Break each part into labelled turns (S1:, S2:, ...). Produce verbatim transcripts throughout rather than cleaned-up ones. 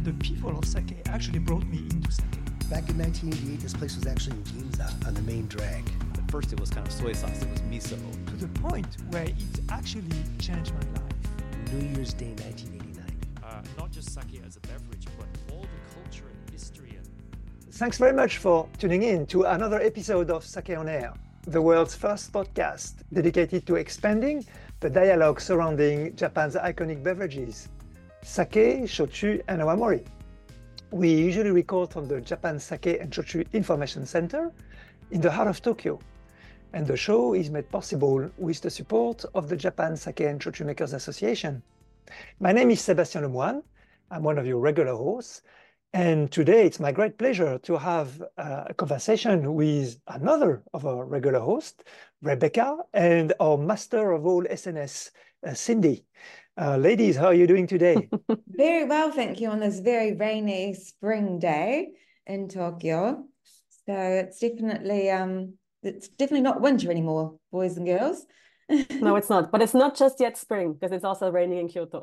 S1: the people of sake actually brought me into sake.
S2: Back in nineteen eighty-eight, this place was actually in Ginza on the main drag.
S3: At first it was kind of soy sauce, it was miso.
S1: To the point where it actually changed my life.
S2: New Year's Day nineteen eighty-nine.
S3: Uh, not just sake as a beverage, but all the culture and history. And...
S4: Thanks very much for tuning in to another episode of Sake on Air, the world's first podcast dedicated to expanding the dialogue surrounding Japan's iconic beverages, sake, shochu, and awamori. We usually record from the Japan Sake and Shochu Information Center in the heart of Tokyo, and the show is made possible with the support of the Japan Sake and Shochu Makers Association. My name is Sébastien Lemoine. I'm one of your regular hosts, and today it's my great pleasure to have uh, a conversation with another of our regular hosts, Rebecca, and our master of all S N S, uh, Cindy. Uh, ladies, how are you doing today?
S5: Very well, thank you, on this very rainy spring day in Tokyo. So it's definitely um, it's definitely not winter anymore, boys and girls.
S6: No, it's not. But it's not just yet spring, because it's also raining in Kyoto.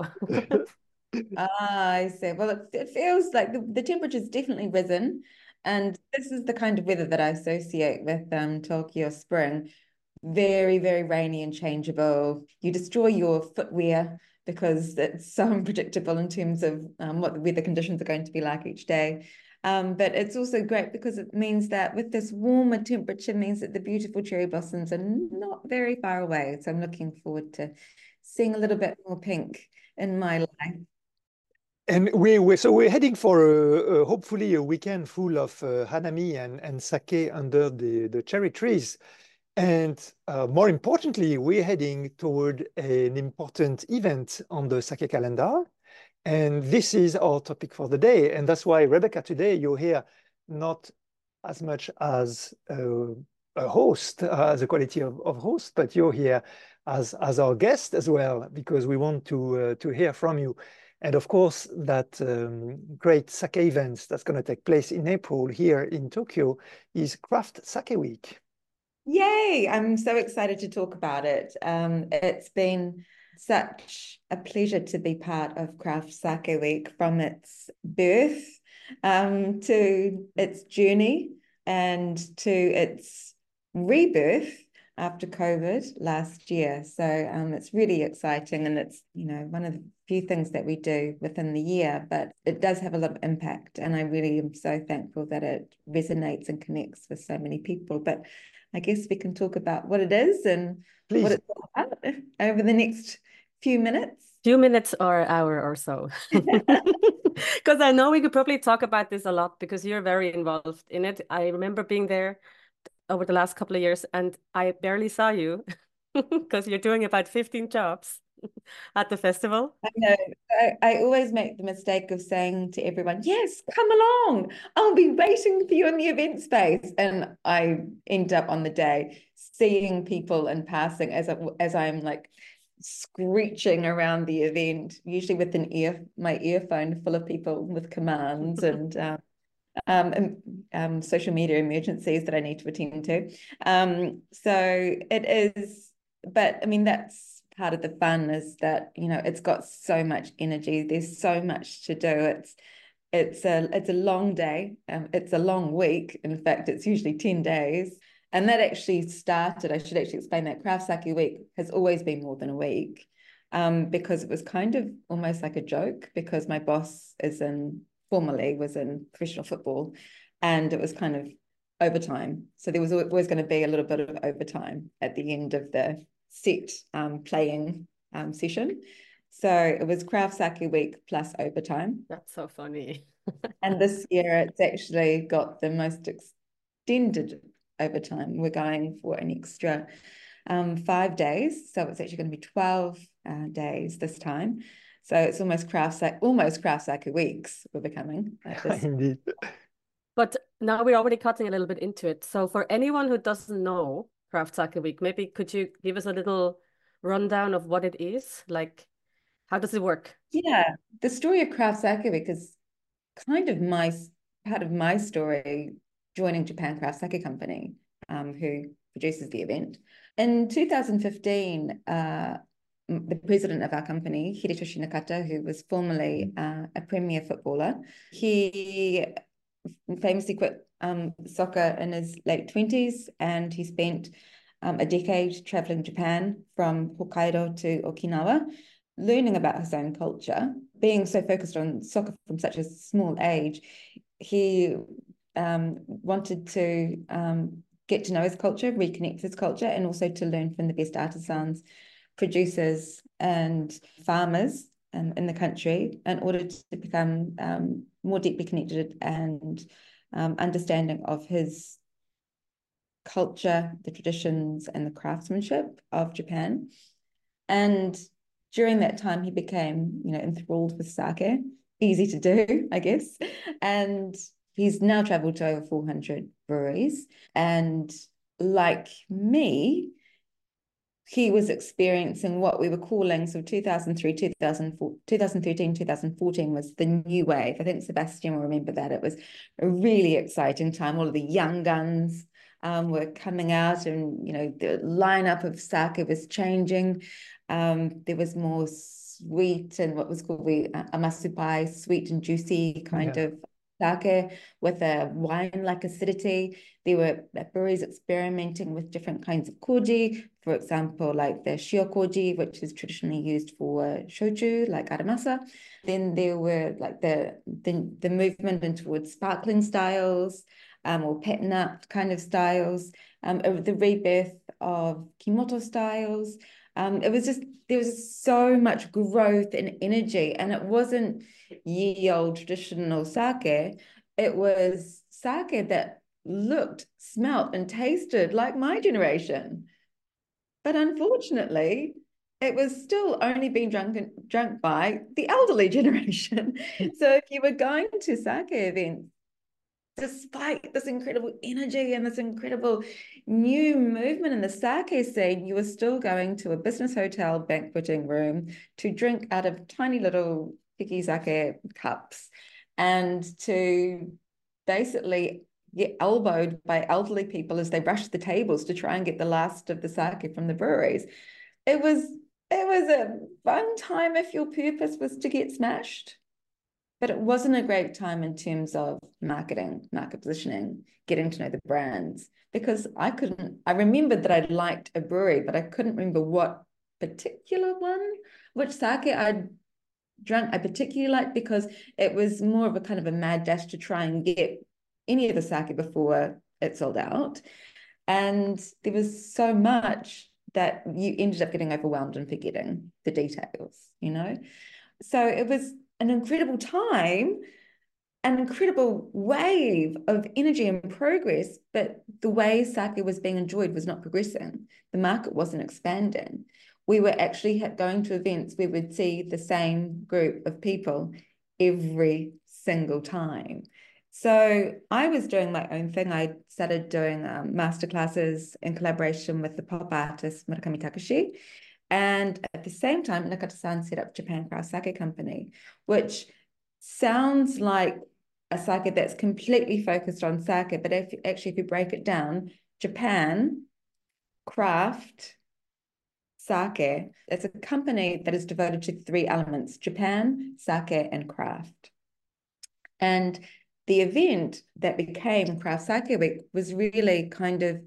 S5: Ah, I see. Well, it, it feels like the, the temperature's definitely risen. And this is the kind of weather that I associate with um, Tokyo spring. Very, very rainy and changeable. You destroy your footwear because it's so unpredictable in terms of um, what the weather conditions are going to be like each day. Um, but it's also great because it means that with this warmer temperature means that the beautiful cherry blossoms are not very far away. So I'm looking forward to seeing a little bit more pink in my life.
S4: And we, we so we're heading for a, a, hopefully a weekend full of uh, hanami and, and sake under the, the cherry trees. And uh, more importantly, we're heading toward an important event on the sake calendar. And this is our topic for the day. And that's why, Rebecca, today you're here not as much as a, a host, uh, as a quality of, of host, but you're here as, as our guest as well, because we want to, uh, to hear from you. And of course, that um, great sake event that's going to take place in April here in Tokyo is Craft Sake Week.
S5: Yay! I'm so excited to talk about it. Um, it's been such a pleasure to be part of Craft Sake Week from its birth um, to its journey and to its rebirth after COVID last year. So um, it's really exciting, and it's, you know, one of the few things that we do within the year, but it does have a lot of impact. And I really am so thankful that it resonates and connects with so many people. But I guess we can talk about what it is and
S4: Please.
S5: What it's all about over the next few minutes.
S6: Few minutes or hour or so. Because I know we could probably talk about this a lot because you're very involved in it. I remember being there over the last couple of years and I barely saw you because you're doing about fifteen jobs at the festival.
S5: I know. I, I always make the mistake of saying to everyone, yes, come along. I'll be waiting for you in the event space. And I end up on the day seeing people in passing as, I, as I'm like screeching around the event, usually with an ear, my earphone full of people with commands and, um, um, and um, social media emergencies that I need to attend to. Um, so it is, but I mean, that's part of the fun is that, you know, it's got so much energy. There's so much to do. It's it's a it's a long day. Um, it's a long week. In fact, it's usually ten days. And that actually started, I should actually explain that Craft Sake Week has always been more than a week um, because it was kind of almost like a joke because my boss is in, formerly was in professional football, and it was kind of overtime. So there was always going to be a little bit of overtime at the end of the set um, playing um, session. So it was Craft Sake Week plus overtime.
S6: That's so funny.
S5: And this year it's actually got the most extended overtime. We're going for an extra um, five days. So it's actually going to be twelve uh, days this time. So it's almost Craft Sake, almost Craft Sake Weeks we're becoming.
S4: Indeed.
S6: But now we're already cutting a little bit into it. So for anyone who doesn't know Craft Sake Week, maybe could you give us a little rundown of what it is? Like, how does it work?
S5: Yeah, the story of Craft Sake Week is kind of my part of my story joining Japan Craft Sake Company, um, who produces the event. In two thousand fifteen, uh, the president of our company, Hidetoshi Nakata, who was formerly uh, a premier footballer. He famously quit um, soccer in his late twenties, and he spent um, a decade traveling Japan from Hokkaido to Okinawa, learning about his own culture. Being so focused on soccer from such a small age, he um, wanted to um, get to know his culture, reconnect with his culture, and also to learn from the best artisans, producers, and farmers um, in the country in order to become um, more deeply connected and um, understanding of his culture, the traditions, and the craftsmanship of Japan. And during that time, he became, you know, enthralled with sake. Easy to do, I guess. And he's now traveled to over four hundred breweries. And like me, he was experiencing what we were calling, so two thousand three, two thousand four, two thousand thirteen, two thousand fourteen was the new wave. I think Sebastian will remember that. It was a really exciting time. All of the young guns um, were coming out, and, you know, the lineup of sake was changing. Um, there was more sweet and what was called we uh, amasupai, sweet and juicy kind yeah. of sake with a wine-like acidity. There were breweries experimenting with different kinds of koji, for example, like the shiokoji, which is traditionally used for shochu, like aramasa. Then there were like the, the, the movement in towards sparkling styles, um, or patina kind of styles, um, the rebirth of kimoto styles. Um, it was just, there was so much growth and energy, and it wasn't ye old traditional sake. It was sake that looked, smelt, and tasted like my generation. But unfortunately, it was still only being drunk, drunk by the elderly generation. So if you were going to sake events, despite this incredible energy and this incredible new movement in the sake scene, you were still going to a business hotel banqueting room to drink out of tiny little piki sake cups and to basically get elbowed by elderly people as they rushed the tables to try and get the last of the sake from the breweries. It was, it was a fun time if your purpose was to get smashed. But it wasn't a great time in terms of marketing, market positioning, getting to know the brands, because I couldn't, I remembered that I liked a brewery, but I couldn't remember what particular one, which sake I'd drunk I particularly liked, because it was more of a kind of a mad dash to try and get any of the sake before it sold out. And there was so much that you ended up getting overwhelmed and forgetting the details, you know? So it was an incredible time, an incredible wave of energy and progress, but the way sake was being enjoyed was not progressing. The market wasn't expanding. We were actually going to events where we'd see the same group of people every single time. So I was doing my own thing. I started doing um, masterclasses in collaboration with the pop artist Murakami Takashi. And at the same time, Nakata-san set up Japan Craft Sake Company, which sounds like a sake that's completely focused on sake, but if actually if you break it down, Japan Craft Sake, it's a company that is devoted to three elements: Japan, sake, and craft. And the event that became Craft Sake Week was really kind of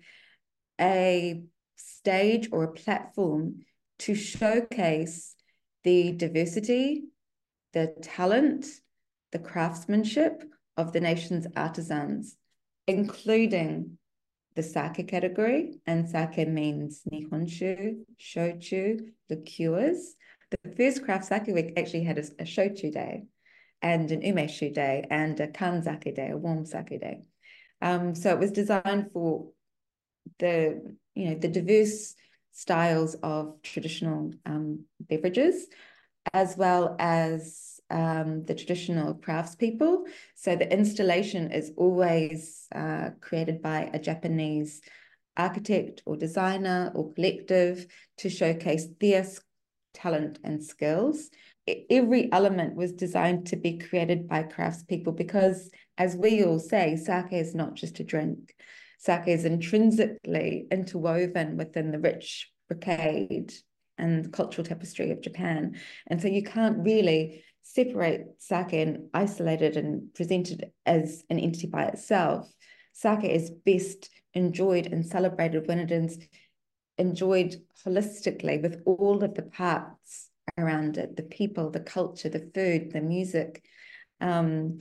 S5: a stage or a platform to showcase the diversity, the talent, the craftsmanship of the nation's artisans, including the sake category. And sake means nihonshu, shochu, liqueurs. The first Craft Sake Week actually had a, a shochu day and an umeshu day and a kanzake day, a warm sake day. Um, so it was designed for the, you know, the diverse styles of traditional um, beverages, as well as um, the traditional craftspeople. So the installation is always uh, created by a Japanese architect or designer or collective to showcase their talent and skills. Every element was designed to be created by craftspeople because, as we all say, sake is not just a drink. Sake is intrinsically interwoven within the rich brocade and the cultural tapestry of Japan. And so you can't really separate sake and isolate it and present it as an entity by itself. Sake is best enjoyed and celebrated when it is enjoyed holistically with all of the parts around it, the people, the culture, the food, the music. Um,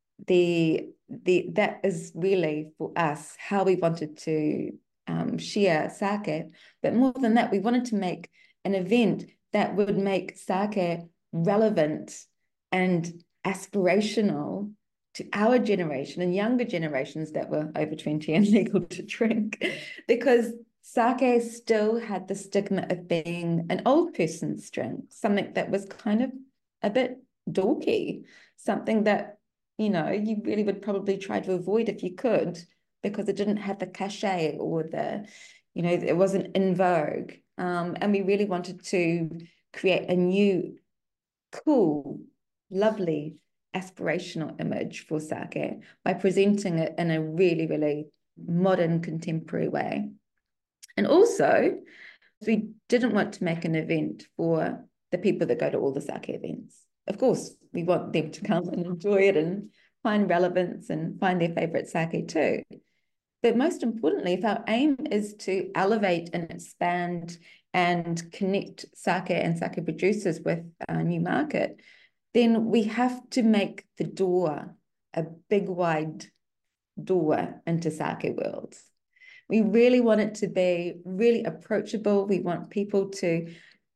S5: the the that is really for us how we wanted to um, share sake. But more than that, we wanted to make an event that would make sake relevant and aspirational to our generation and younger generations that were over twenty and legal to drink, because sake still had the stigma of being an old person's drink, something that was kind of a bit dorky, something that, you know, you really would probably try to avoid if you could, because it didn't have the cachet or the, you know, it wasn't in vogue. Um, and we really wanted to create a new, cool, lovely, aspirational image for sake by presenting it in a really, really modern, contemporary way. And also, we didn't want to make an event for the people that go to all the sake events. Of course, we want them to come and enjoy it and find relevance and find their favorite sake too. But most importantly, if our aim is to elevate and expand and connect sake and sake producers with a new market, then we have to make the door a big, wide door into sake world. We really want it to be really approachable. We want people to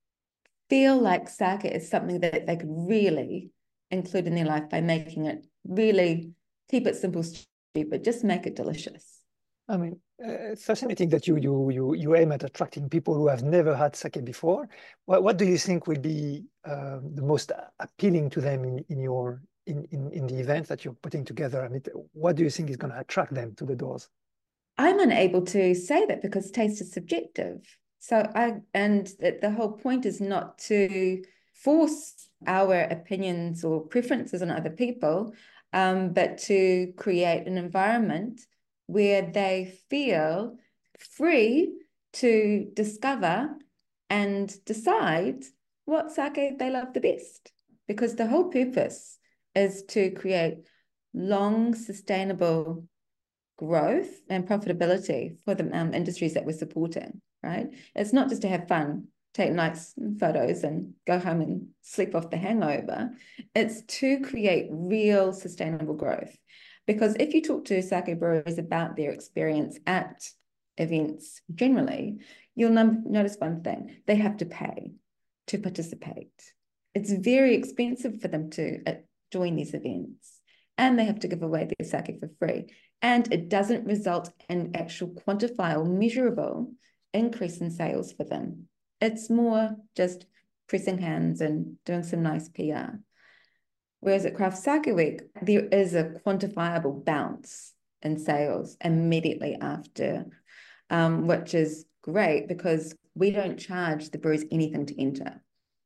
S5: feel like sake is something that they could really include in their life by making it really, keep it simple, stupid, just make it delicious.
S4: I mean, uh, it's fascinating that you, you you you aim at attracting people who have never had sake before. What what do you think will be uh, the most appealing to them in, in your in, in in the event that you're putting together? I mean, what do you think is going to attract them to the doors?
S5: I'm unable to say that because taste is subjective. So I, and the, the whole point is not to force our opinions or preferences on other people, um, but to create an environment where they feel free to discover and decide what sake they love the best. Because the whole purpose is to create long, sustainable growth and profitability for the um, industries that we're supporting, right? It's not just to have fun, take nice photos and go home and sleep off the hangover. It's to create real sustainable growth. Because if you talk to sake brewers about their experience at events generally, you'll notice one thing: they have to pay to participate. It's very expensive for them to uh, join these events, and they have to give away their sake for free. And it doesn't result in actual quantifiable, measurable increase in sales for them. It's more just pressing hands and doing some nice P R. Whereas at Craft Sake Week, there is a quantifiable bounce in sales immediately after, um, which is great because we don't charge the brewers anything to enter.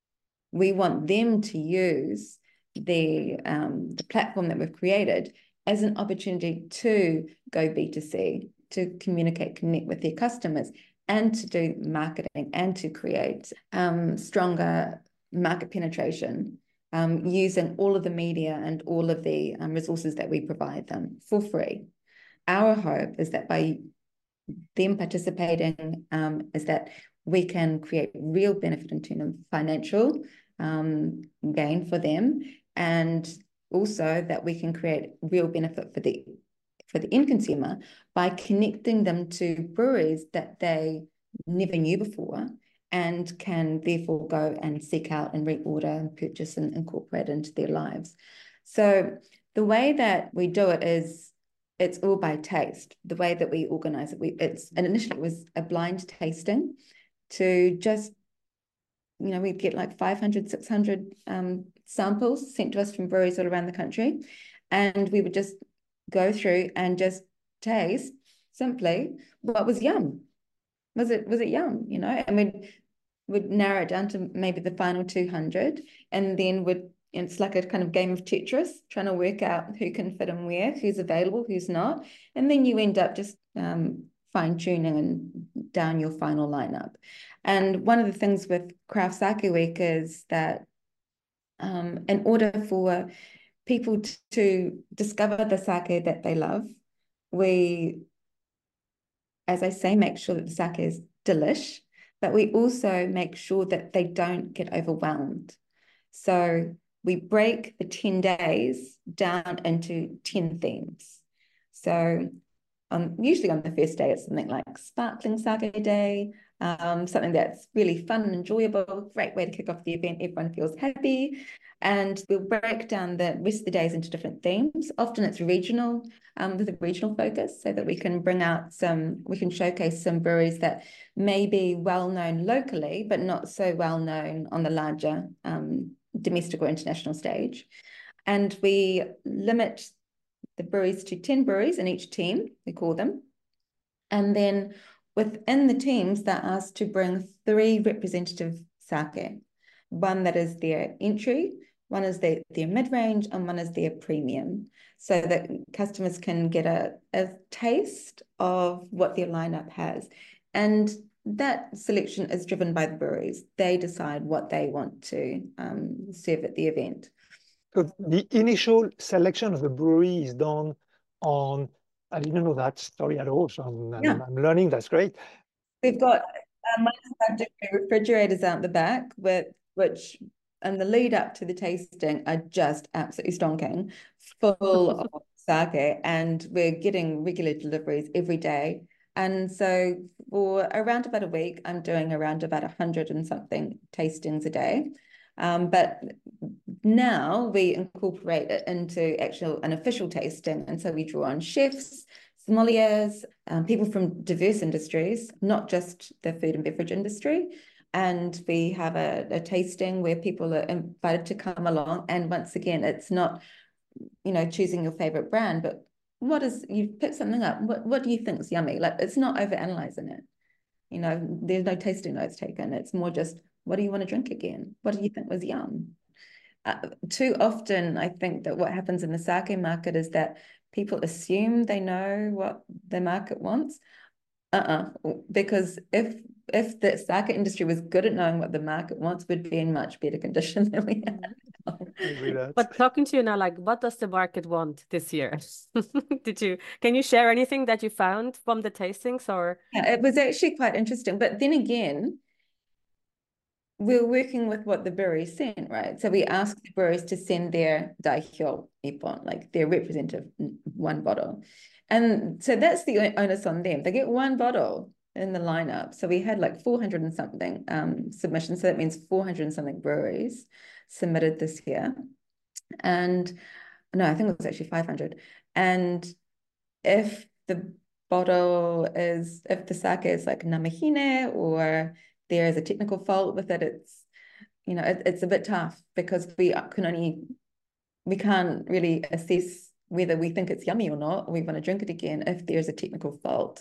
S5: We want them to use the, um, the platform that we've created as an opportunity to go B two C, to communicate, connect with their customers, and to do marketing and to create um, stronger market penetration um, using all of the media and all of the um, resources that we provide them for free. Our hope is that by them participating um, is that we can create real benefit in terms of financial um, gain for them, and also that we can create real benefit for the for the end consumer by connecting them to breweries that they never knew before and can therefore go and seek out and reorder and purchase and incorporate into their lives. So the way that we do it is it's all by taste. The way that we organize it, we it's and initially it was a blind tasting to just, you know, we'd get like five hundred, six hundred um, samples sent to us from breweries all around the country. And we would just go through and just taste simply what was yum. Was it, was it yum, you know? And we'd, we'd narrow it down to maybe the final two hundred. And then would, it's like a kind of game of Tetris, trying to work out who can fit in where, who's available, who's not. And then you end up just um, fine tuning and down your final lineup. And one of the things with Craft Sake Week is that um, in order for people to, to discover the sake that they love, we, as I say, make sure that the sake is delish, but we also make sure that they don't get overwhelmed. So we break the ten days down into ten themes. So um, usually on the first day, it's something like Sparkling Sake Day, um, something that's really fun and enjoyable, great way to kick off the event, everyone feels happy. And we'll break down the rest of the days into different themes. Often it's regional, um, with a regional focus, so that we can bring out some, we can showcase some breweries that may be well known locally, but not so well known on the larger um, domestic or international stage. And we limit the breweries to ten breweries in each team, we call them. And then within the teams, they're asked to bring three representative sake. One that is their entry, one is their, their mid-range, and one is their premium, so that customers can get a, a taste of what their lineup has. And that selection is driven by the breweries. They decide what they want to um, serve at the event.
S4: So the initial selection of the brewery is done on, I didn't know that story at all, so I'm, I'm,
S5: Yeah.
S4: I'm learning, that's great.
S5: We've got um, refrigerators out the back, with which, and the lead up to the tasting are just absolutely stonking, full of sake, and we're getting regular deliveries every day. And so for around about a week, I'm doing around about a hundred and something tastings a day. Um, but now we incorporate it into actual an official tasting, and so we draw on chefs, sommeliers, um, people from diverse industries, not just the food and beverage industry. And we have a, a tasting where people are invited to come along. And once again, it's not, you know, choosing your favorite brand, but what is, you pick something up, what, what do you think is yummy? Like, it's not over analyzing it. You know, there's no tasting notes taken. It's more just, what do you want to drink again? What do you think was yum? Uh, too often, I think that what happens in the sake market is that people assume they know what the market wants. Uh-uh. Because if if the sake industry was good at knowing what the market wants, we'd be in much better condition than we are.
S6: But talking to you now, like, what does the market want this year? Did you, can you share anything that you found from the tastings, or?
S5: Yeah, it was actually quite interesting. But then again, we're working with what the breweries sent, right? So we asked the breweries to send their daihyo ippon, like their representative one bottle. And so that's the onus on them. They get one bottle in the lineup. So we had like four hundred and something um, submissions. So that means four hundred and something breweries submitted this year. And no, I think it was actually five hundred. And if the bottle is, if the sake is like namahine, or there is a technical fault with it, it's, you know, it, it's a bit tough, because we can only, we can't really assess whether we think it's yummy or not, or we want to drink it again if there's a technical fault.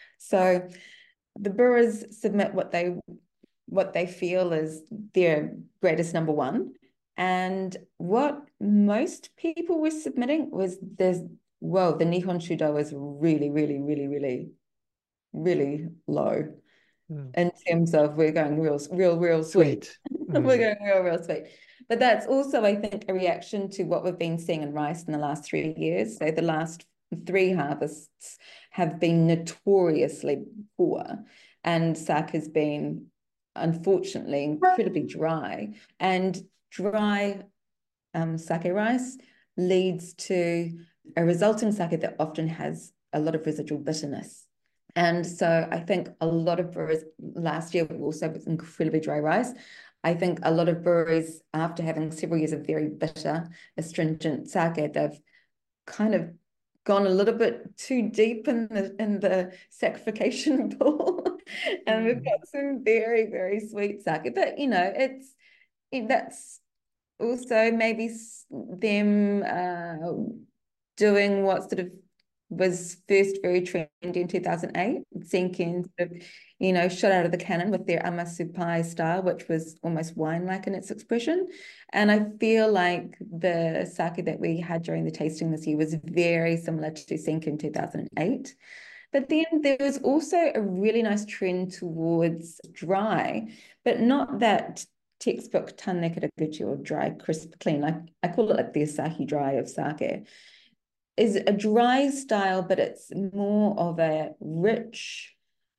S5: So the brewers submit what they what they feel is their greatest number one. And what most people were submitting was there's, whoa, the Nihon Shudo is really, really, really, really, really low. Mm. In terms of we're going real, real, real sweet. sweet. Mm. We're going real, real sweet. But that's also, I think, a reaction to what we've been seeing in rice in the last three years. So the last three harvests have been notoriously poor, and sake has been, unfortunately, incredibly dry. And dry um, sake rice leads to a resulting sake that often has a lot of residual bitterness. And so I think a lot of brewers, last year also with incredibly dry rice, I think a lot of breweries, after having several years of very bitter, astringent sake, they've kind of gone a little bit too deep in the in the saccharification pool, and we've got some very, very sweet sake. But you know, it's it, that's also maybe them uh, doing what sort of was first very trendy in two thousand eight. Senkin sort of, you know, shot out of the cannon with their Amasupai style, which was almost wine-like in its expression. And I feel like the sake that we had during the tasting this year was very similar to Senkin two thousand eight. But then there was also a really nice trend towards dry, but not that textbook Tanekaraguchi or dry, crisp, clean. Like I call it like the Asahi dry of sake. Is a dry style, but it's more of a rich,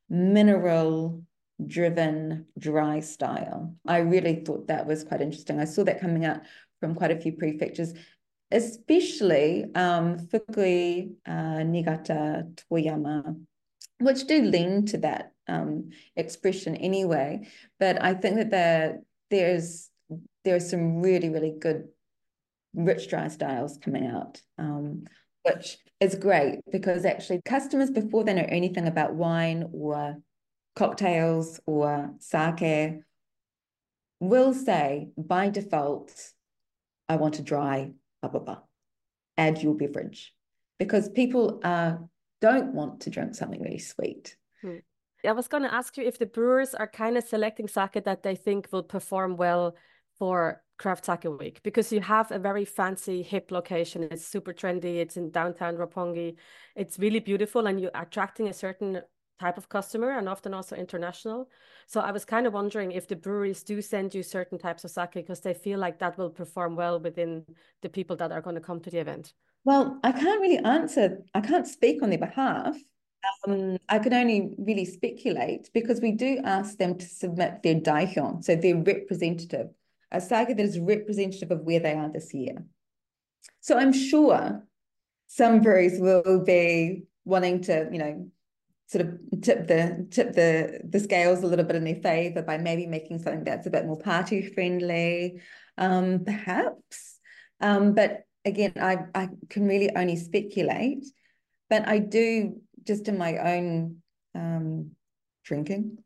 S5: mineral-driven dry style. I really thought that was quite interesting. I saw that coming out from quite a few prefectures, especially um, Fukui, uh, Niigata, Toyama, which do lean to that um, expression anyway. But I think that there, there's there's some really, really good rich dry styles coming out. Um, which is great because actually customers, before they know anything about wine or cocktails or sake, will say by default, I want a dry blah, blah, blah. Add your beverage, because people uh, don't want to drink something really sweet.
S6: Hmm. I was going to ask you if the brewers are kind of selecting sake that they think will perform well for Craft Sake Week, because you have a very fancy, hip location. It's super trendy. It's in downtown Roppongi. It's really beautiful, and you're attracting a certain type of customer, and often also international. So I was kind of wondering if the breweries do send you certain types of sake because they feel like that will perform well within the people that are going to come to the event.
S5: Well, I can't really answer. I can't speak on their behalf. Um, I can only really speculate, because we do ask them to submit their daihyon, so their representative, a sake that is representative of where they are this year. So I'm sure some breweries will be wanting to, you know, sort of tip the tip the the scales a little bit in their favor by maybe making something that's a bit more party friendly, um, perhaps. Um, but again, I I can really only speculate. But I do, just in my own um, drinking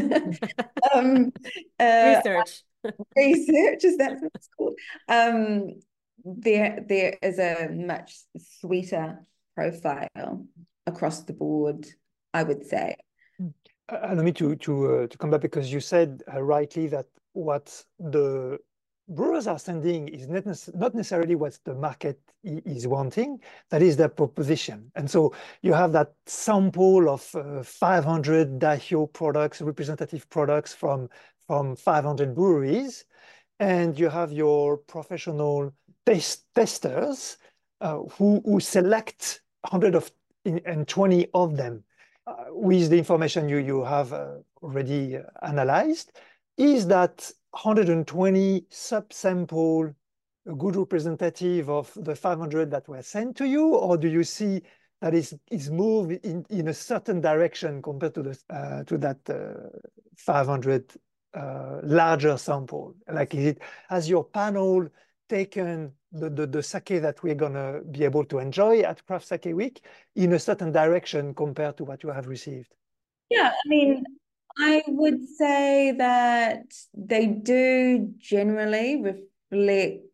S5: um, uh,
S6: research.
S5: research, is that what it's called? Um, there, there is a much sweeter profile across the board, I would say.
S4: Uh, allow me to to uh, to come back, because you said uh, rightly that what the brewers are sending is not, nec not necessarily what the market is wanting. That is their proposition. And so you have that sample of uh, five hundred daihyo products, representative products from, from five hundred breweries. And you have your professional taste testers uh, who, who select one hundred of, in, and twenty of them uh, with the information you, you have uh, already uh, analyzed. Is that one hundred twenty subsample a good representative of the five hundred that were sent to you, or do you see that is is moved in, in a certain direction compared to the uh, to that uh, five hundred uh, larger sample? Like, is it, has your panel taken the, the, the sake that we're gonna be able to enjoy at Craft Sake Week in a certain direction compared to what you have received?
S5: Yeah, I mean, I would say that they do generally reflect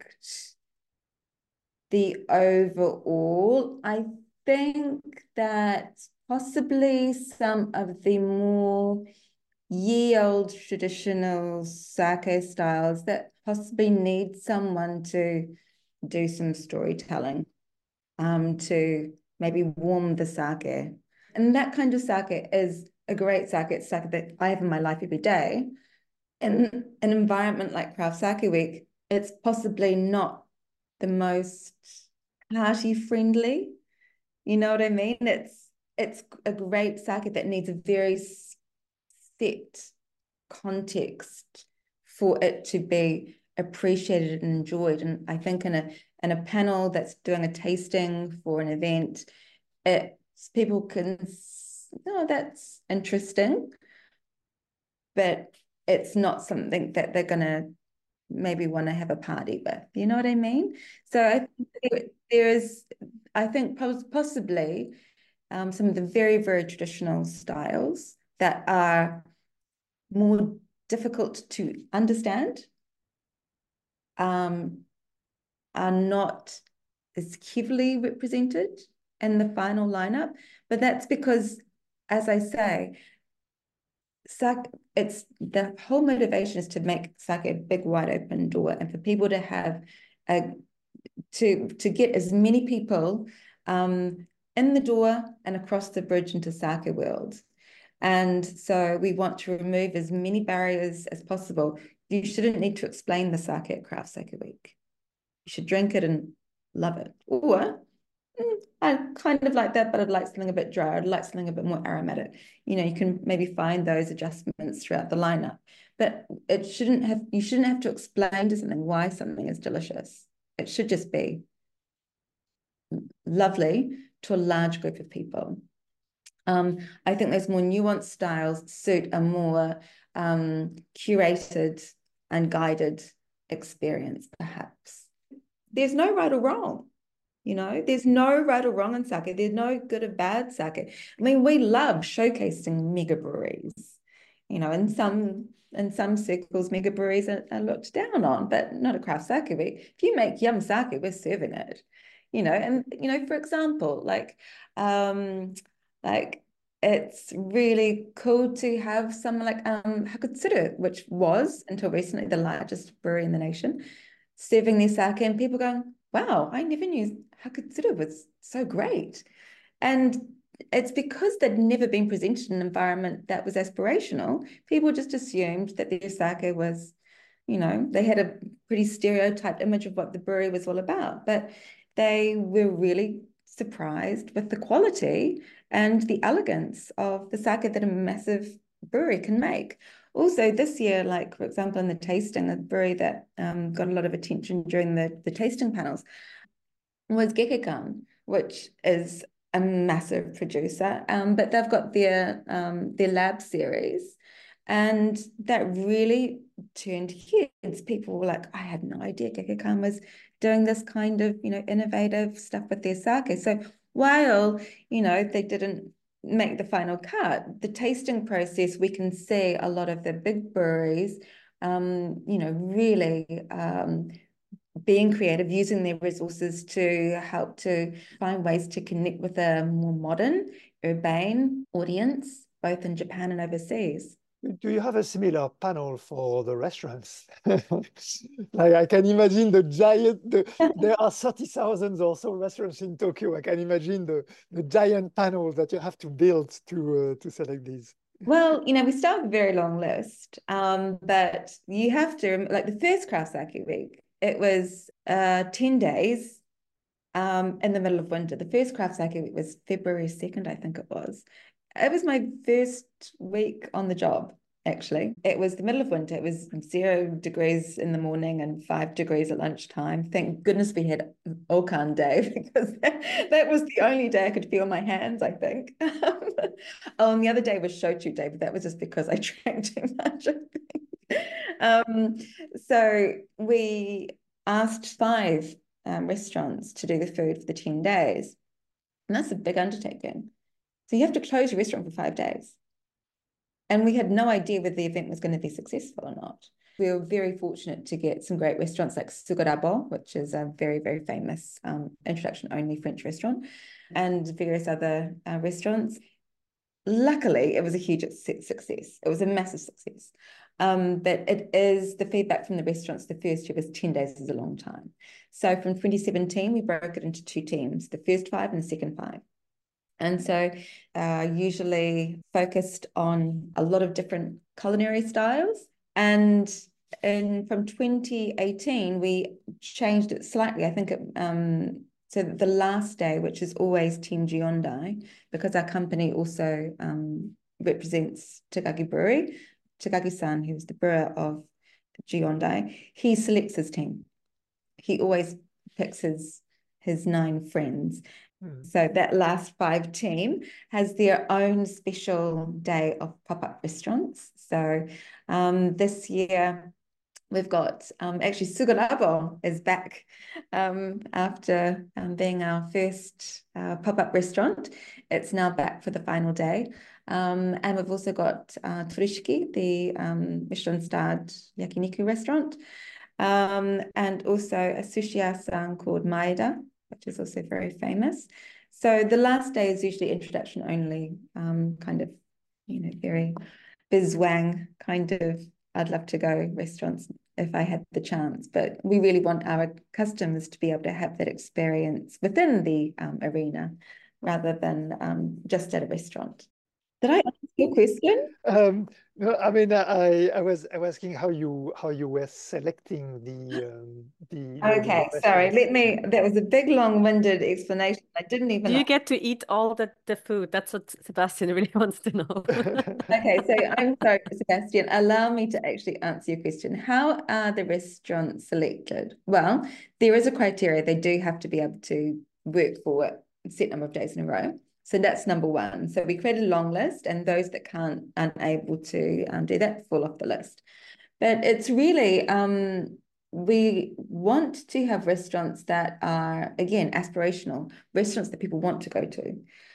S5: the overall. I think that possibly some of the more ye-old traditional sake styles that possibly need someone to do some storytelling, um, to maybe warm the sake. And that kind of sake is a great sake. It's sake that I have in my life every day. In an environment like Craft Sake Week, it's possibly not the most party friendly. You know what I mean? It's it's a great sake that needs a very set context for it to be appreciated and enjoyed. And I think in a in a panel that's doing a tasting for an event, it's people can, oh, that's interesting, but it's not something that they're going to maybe want to have a party with. You know what I mean? So I think there is, I think possibly um, some of the very, very traditional styles that are more difficult to understand um, are not as heavily represented in the final lineup. But that's because, as I say, sake, it's the whole motivation is to make sake a big wide open door, and for people to have a to to get as many people um, in the door and across the bridge into sake world. And so we want to remove as many barriers as possible. You shouldn't need to explain the sake at Craft Sake Week. You should drink it and love it. Or mm, I kind of like that, but I'd like something a bit drier. I'd like something a bit more aromatic. You know, you can maybe find those adjustments throughout the lineup. But it shouldn't have, you shouldn't have to explain to something why something is delicious. It should just be lovely to a large group of people. Um, I think those more nuanced styles suit a more um, curated and guided experience, perhaps. There's no right or wrong, you know, there's no right or wrong in sake. There's no good or bad sake. I mean, we love showcasing mega breweries, you know, in some in some circles, mega breweries are, are looked down on, but not a Craft Sake Week. If you make yum sake, we're serving it, you know, and, you know, for example, like, um, like, it's really cool to have someone like um, Hakutsuru, which was, until recently, the largest brewery in the nation, serving their sake, and people going, wow, I never knew Hakutsuru was so great. And it's because they'd never been presented in an environment that was aspirational. People just assumed that their sake was, you know, they had a pretty stereotyped image of what the brewery was all about, but they were really surprised with the quality and the elegance of the sake that a massive brewery can make. Also this year, like for example, in the tasting, a brewery that um, got a lot of attention during the, the tasting panels was Gekkeikan, which is a massive producer, um, but they've got their, um, their lab series, and that really turned heads. People were like, I had no idea Gekkeikan was doing this kind of, you know, innovative stuff with their sake. So while, you know, they didn't make the final cut, the tasting process, we can see a lot of the big breweries, um, you know, really um, being creative, using their resources to help to find ways to connect with a more modern, urbane audience, both in Japan and overseas.
S4: Do you have a similar panel for the restaurants? Like I can imagine the giant, the, there are thirty thousand or so restaurants in Tokyo. I can imagine the, the giant panel that you have to build to, uh, to select these.
S5: Well, you know, we still have a very long list, um, but you have to, like the first Craft Sake Week, it was uh, ten days um, in the middle of winter. The first Craft Sake Week was February second, I think it was. It was my first week on the job, actually. It was the middle of winter. It was zero degrees in the morning and five degrees at lunchtime. Thank goodness we had Okan Day, because that, that was the only day I could feel my hands, I think. Oh, and the other day was Shochu Day, but that was just because I drank too much, I think. Um, so we asked five um, restaurants to do the food for the ten days. And that's a big undertaking. So you have to close your restaurant for five days. And we had no idea whether the event was going to be successful or not. We were very fortunate to get some great restaurants like Sugorabo, which is a very, very famous um, introduction-only French restaurant, and various other uh, restaurants. Luckily, it was a huge success. It was a massive success. Um, but it is the feedback from the restaurants the first year was ten days is a long time. So from twenty seventeen, we broke it into two teams, the first five and the second five. And so uh, usually focused on a lot of different culinary styles. And in, from twenty eighteen, we changed it slightly. I think it, um, so the last day, which is always Team Giondai, because our company also um, represents Takagi Brewery, Takagi-san, who's the brewer of Giondai, he selects his team. He always picks his, his nine friends. So that last five team has their own special day of pop-up restaurants. So um, this year we've got, um, actually Sugorabo is back um, after um, being our first uh, pop-up restaurant. It's now back for the final day. Um, and we've also got uh, Torishiki, the um, Michelin-starred yakiniku restaurant, um, and also a sushi-san called Maeda, which is also very famous. So the last day is usually introduction only, um, kind of, you know, very bizwang kind of, I'd love to go restaurants if I had the chance, but we really want our customers to be able to have that experience within the um, arena rather than um, just at a restaurant. Did I answer your question?
S4: Um, no, I mean, I I was I was asking how you how you were selecting the um, the, the
S5: Okay,
S4: the
S5: sorry.
S4: restaurants.
S5: Let me, that was a big, long-winded explanation. I didn't even.
S6: Do you get to eat all the, the food? That's what Sebastian really wants to know.
S5: Okay, so I'm sorry, Sebastian. Allow me to actually answer your question. How are the restaurants selected? Well, there is a criteria. They do have to be able to work for a set number of days in a row. So that's number one. So we create a long list, and those that can't, aren't able to um, do that fall off the list. But it's really, um, we want to have restaurants that are, again, aspirational, restaurants that people want to go to.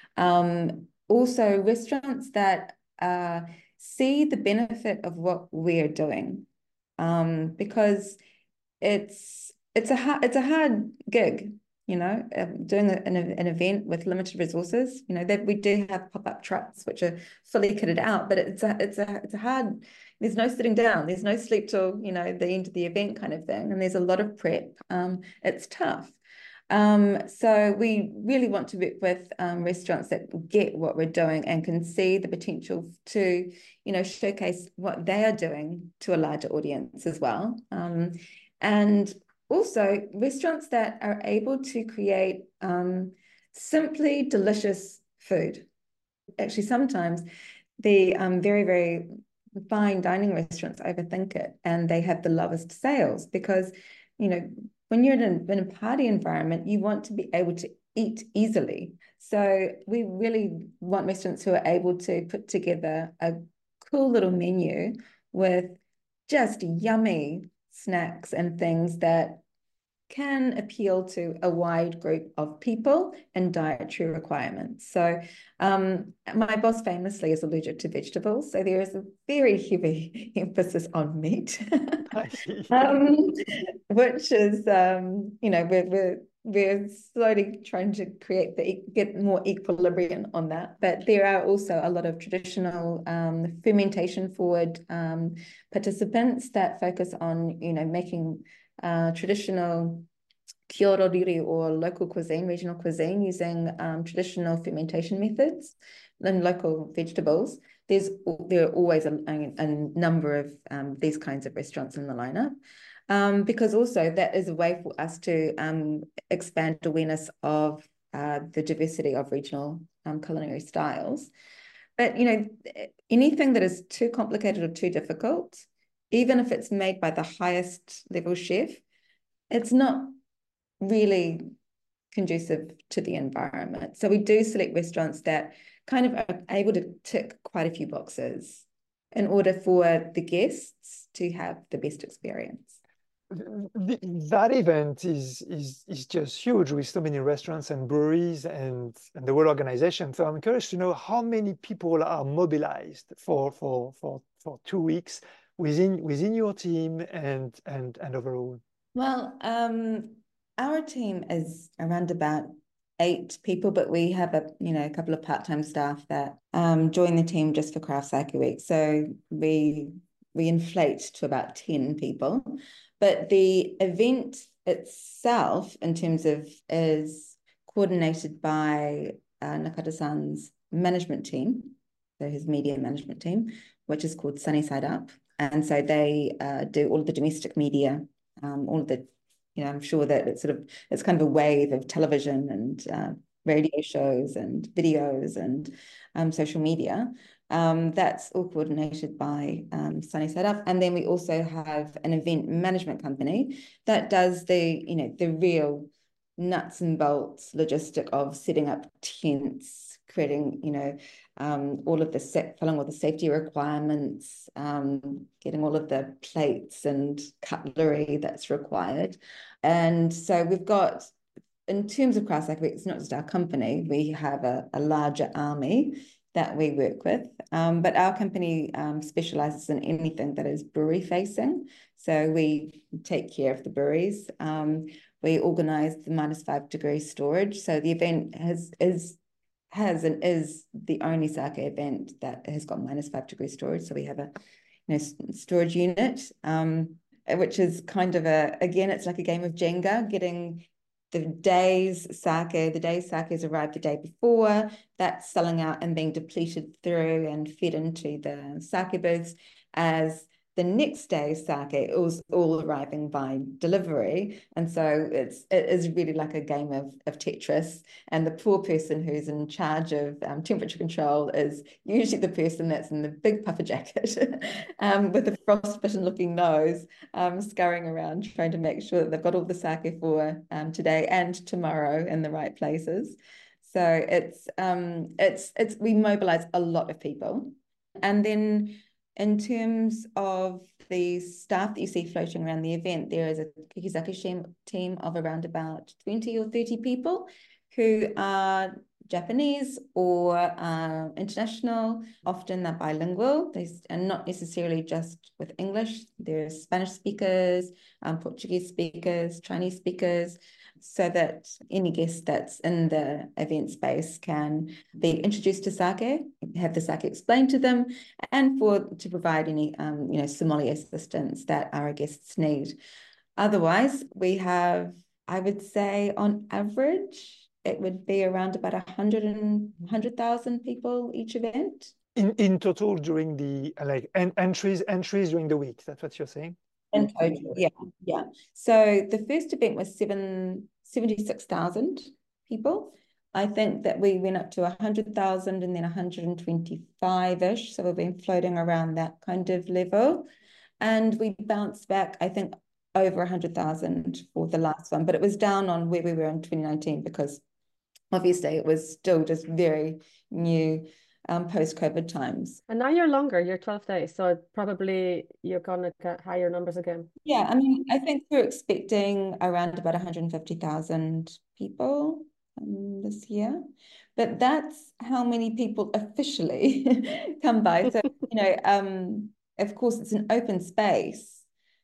S5: Um, also, restaurants that uh, see the benefit of what we're doing, um, because it's it's a hard, it's a hard gig, you know, um, doing a, an, an event with limited resources. You know, that we do have pop-up trucks which are fully kitted out, but it's a it's a it's a hard. There's no sitting down. There's no sleep till, you know, the end of the event kind of thing, and there's a lot of prep. Um, it's tough. Um, so we really want to work with um, restaurants that get what we're doing and can see the potential to, you know, showcase what they are doing to a larger audience as well. Um, and also restaurants that are able to create um, simply delicious food. Actually, sometimes the um, very, very fine dining restaurants overthink it, and they have the lowest sales because, you know, when you're in a, in a party environment, you want to be able to eat easily. So we really want restaurants who are able to put together a cool little menu with just yummy snacks and things that can appeal to a wide group of people and dietary requirements. So um, my boss famously is allergic to vegetables, so there is a very heavy emphasis on meat,
S4: I see.
S5: um, which is, um, you know, we're, we're, we're slowly trying to create the, get more equilibrium on that. But there are also a lot of traditional um, fermentation forward um, participants that focus on, you know, making Uh, traditional kiororiri or local cuisine, regional cuisine, using um, traditional fermentation methods and local vegetables. There's there are always a, a number of um, these kinds of restaurants in the lineup, um, because also that is a way for us to um, expand awareness of uh, the diversity of regional um, culinary styles. But you know, anything that is too complicated or too difficult, even if it's made by the highest level chef, it's not really conducive to the environment. So we do select restaurants that kind of are able to tick quite a few boxes in order for the guests to have the best experience.
S4: The, that event is is is just huge with so many restaurants and breweries and, and the whole organization. So I'm curious to know how many people are mobilized for for for for two weeks within within your team and and and overall.
S5: Well, um, our team is around about eight people, but we have a you know a couple of part-time staff that um, join the team just for Craft Sake Week. So we we inflate to about ten people. But the event itself, in terms of, is coordinated by uh, Nakata-san's management team, so his media management team, which is called Sunny Side Up. And so they uh, do all of the domestic media, um, all of the, you know, I'm sure that it's sort of, it's kind of a wave of television and uh, radio shows and videos and um, social media. Um, that's all coordinated by um, Sunny Side Up. And then we also have an event management company that does the, you know, the real nuts and bolts logistic of setting up tents, creating, you know, um, all of the set, following all the safety requirements, um, getting all of the plates and cutlery that's required. And so we've got, in terms of Craft Sake Week, it's not just our company, we have a, a larger army that we work with. Um, but our company um, specializes in anything that is brewery facing. So we take care of the breweries. Um, we organize the minus five degree storage. So the event has is has and is the only sake event that has got minus five degree storage. So we have a you know storage unit, um, which is kind of a, again, it's like a game of Jenga, getting the day's sake, the day's sake has arrived the day before, that's selling out and being depleted through and fed into the sake booths, as the next day's sake is all arriving by delivery. And so it's it is really like a game of, of Tetris. And the poor person who's in charge of um, temperature control is usually the person that's in the big puffer jacket um, with a frostbitten looking nose, um, scurrying around trying to make sure that they've got all the sake for um, today and tomorrow in the right places. So it's um it's it's we mobilize a lot of people. And then in terms of the staff that you see floating around the event, there is a Kikizaki team of around about twenty or thirty people who are Japanese or uh, international. Often they're bilingual, they, and not necessarily just with English. There's Spanish speakers, um, Portuguese speakers, Chinese speakers, so that any guest that's in the event space can be introduced to sake, have the sake explained to them, and for to provide any um, you know, sommelier assistance that our guests need. Otherwise, we have, I would say, on average, it would be around about a hundred and hundred thousand people each event.
S4: In in total during the like en entries entries during the week. That's what you're saying?
S5: In total, yeah, yeah. So the first event was seven seventy-six thousand people. I think that we went up to one hundred thousand and then one hundred twenty-five-ish. So we've been floating around that kind of level. And we bounced back, I think, over one hundred thousand for the last one. But it was down on where we were in twenty nineteen because obviously it was still just very new um, post-COVID times.
S6: And now you're longer, you're twelve days. So probably you're going to get higher numbers again.
S5: Yeah, I mean, I think we're expecting around about one hundred fifty thousand people um, this year. But that's how many people officially come by. So, you know, um, of course, it's an open space.